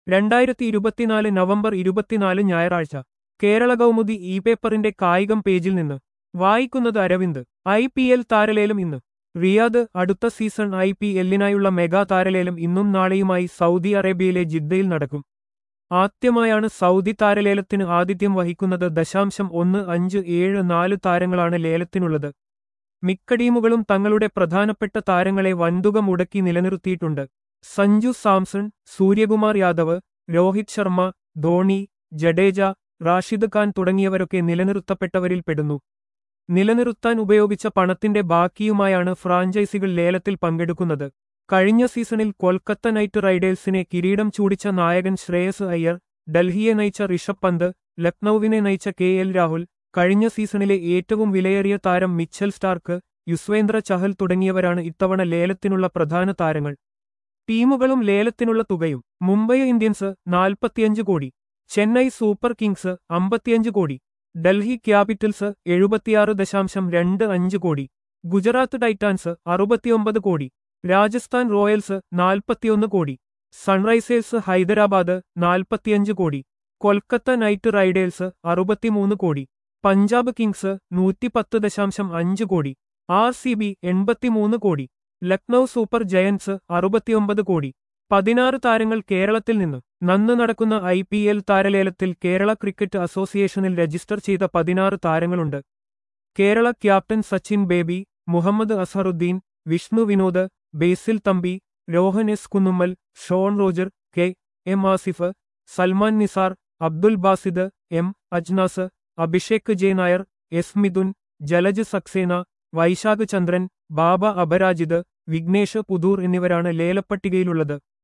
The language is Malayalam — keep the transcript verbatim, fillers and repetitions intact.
രണ്ടായിരത്തി ഇരുപത്തിനാല് നവംബർ ഇരുപത്തിനാല് ഞായറാഴ്ച കേരള കൗമുദി ഇ പേപ്പറിന്റെ കായികം പേജിൽ നിന്ന് വായിക്കുന്നത് അരവിന്ദ്. ഐ പി എൽ താരലേലം ഇന്ന് റിയാദ്. അടുത്ത സീസൺ ഐ പി എല്ലിനായുള്ള മെഗാ താരലേലം ഇന്നും നാളെയുമായി സൗദി അറേബ്യയിലെ ജിദ്ദയിൽ നടക്കും. ആദ്യമായാണ് സൗദി താരലേലത്തിന് ആതിഥ്യം വഹിക്കുന്നത്. ദശാംശം ഒന്ന് അഞ്ച് ഏഴ് നാല് താരങ്ങളാണ് ലേലത്തിനുള്ളത്. മിക്ക ടീമുകളും തങ്ങളുടെ പ്രധാനപ്പെട്ട താരങ്ങളെ വൻതുക മുടക്കി നിലനിർത്തിയിട്ടുണ്ട്. സഞ്ജു സാംസൺ, സൂര്യകുമാർ യാദവ്, രോഹിത് ശർമ്മ, ധോണി, ജഡേജ, റാഷിദ് ഖാൻ തുടങ്ങിയവരൊക്കെ നിലനിർത്തപ്പെട്ടവരിൽ പെടുന്നു. നിലനിർത്താൻ ഉപയോഗിച്ച പണത്തിന്റെ ബാക്കിയുമായാണ് ഫ്രാഞ്ചൈസികൾ ലേലത്തിൽ പങ്കെടുക്കുന്നത്. കഴിഞ്ഞ സീസണിൽ കൊൽക്കത്ത നൈറ്റ് റൈഡേഴ്സിനെ കിരീടം ചൂടിച്ച നായകൻ ശ്രേയസ് അയ്യർ, ഡൽഹിയെ നയിച്ച ഋഷഭ് പന്ത്, ലക്നൌവിനെ നയിച്ച കെ എൽ രാഹുൽ, കഴിഞ്ഞ സീസണിലെ ഏറ്റവും വിലയേറിയ താരം മിച്ചൽ സ്റ്റാർക്ക്, യുസ്വേന്ദ്ര ചഹൽ തുടങ്ങിയവരാണ് ഇത്തവണ ലേലത്തിനുള്ള പ്രധാന താരങ്ങൾ. ടീമുകളും ലേലത്തിനുള്ള തുകയും: മുംബൈ ഇന്ത്യൻസ് നാൽപ്പത്തിയഞ്ച് കോടി, ചെന്നൈ സൂപ്പർ കിങ്സ് അമ്പത്തിയഞ്ച് കോടി, ഡൽഹി ക്യാപിറ്റൽസ് എഴുപത്തിയാറ് ദശാംശം രണ്ട് അഞ്ച് കോടി, ഗുജറാത്ത് ടൈറ്റാൻസ് അറുപത്തിയൊമ്പത് കോടി, രാജസ്ഥാൻ റോയൽസ് നാൽപ്പത്തിയൊന്ന് കോടി, സൺറൈസേഴ്സ് ഹൈദരാബാദ് നാൽപ്പത്തിയഞ്ച് കോടി, കൊൽക്കത്ത നൈറ്റ് റൈഡേഴ്സ് അറുപത്തിമൂന്ന് കോടി, പഞ്ചാബ് കിങ്സ് നൂറ്റിപ്പത്ത് ദശാംശം അഞ്ച് കോടി, ആർ സി ബി എൺപത്തിമൂന്ന് കോടി, ലക്നൌ സൂപ്പർ ജയന്റ്സ് അറുപത്തിയൊമ്പത് കോടി. പതിനാറ് താരങ്ങൾ കേരളത്തിൽ നിന്ന്. നന്ന് നടക്കുന്ന ഐ പി എൽ താരലേലത്തിൽ കേരള ക്രിക്കറ്റ് അസോസിയേഷനിൽ രജിസ്റ്റർ ചെയ്ത പതിനാറ് താരങ്ങളുണ്ട്. Kerala captain Sachin Baby, Muhammad Azharuddeen, Vishnu Vinod, Basil Thampi, Rohan S Kunnummal, Shaun Roger, K M Asif, Salman Nizar, Abdul Basith, M Ajnas, Abhishek J Nair, S Mithun, Jalaj Saxena, Vaishakh Chandran, Baba Aparajith, Vignesh Puthur എന്നിവരാണ് ലേലപ്പട്ടികയിലുള്ളത്.